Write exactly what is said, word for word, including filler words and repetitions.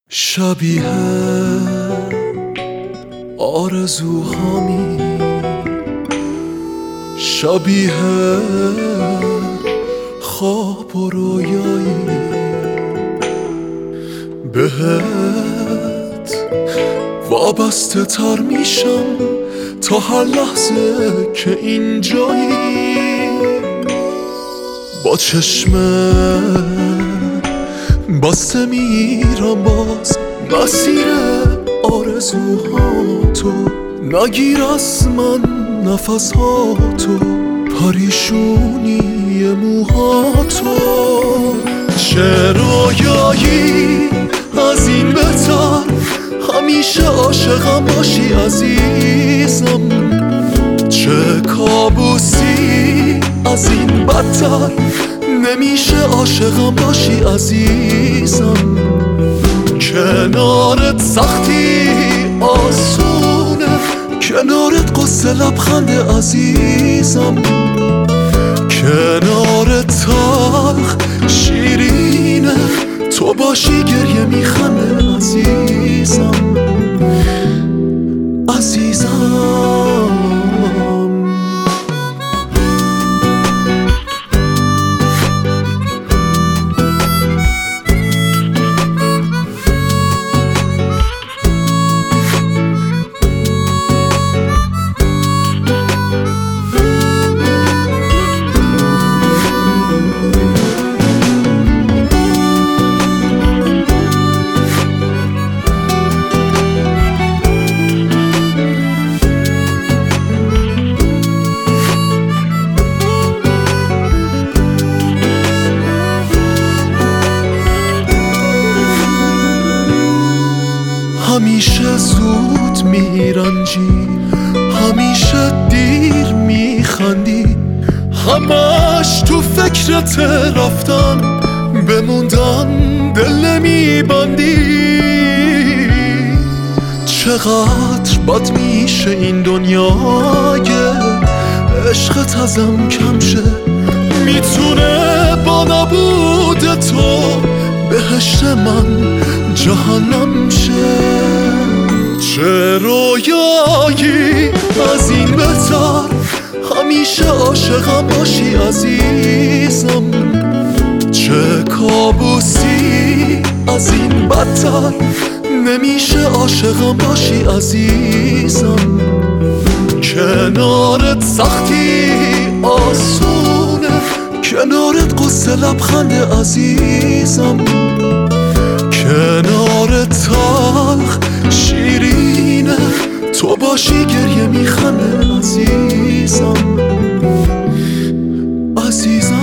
شبیه آرزوهامی، شبیه خواب و رویایی، بهت وابسته تر میشم تا هر لحظه که اینجایی. با چشم بسته میرم باز مسیر آرزوهاتو، نگیر از من نفساتو، پریشونی موهاتو. چه رویایی از این بهتر، همیشه عاشقم باشی عزیزم. چه کابوسی از این بدتر، نمیشه عاشقم باشی عزیزم. کنارت سختی آسونه، کنارت قصه لبخند عزیزم. کنارت تلخ شیرینه، تو باشی گریه میخنده عزیزم. عزیزم همیشه زود میرنجی، همیشه دیر میخندی، همش تو فکرت رفتن بموندن دل نمیبندی. چقدر بد میشه این دنیای عشقت ازم کم شه، میتونه با نبود تو بهشت من جهنم شه. چه رویایی از این بهتر، همیشه عاشقم باشی عزیزم. چه کابوسی از این بدتر، نمیشه عاشقم باشی عزیزم. کنارت سختی آسونه، کنارت قصه لبخند عزیزم. کنارت تلخ شیرینه، تو باشی گریه میخنده عزیزم. عزیزم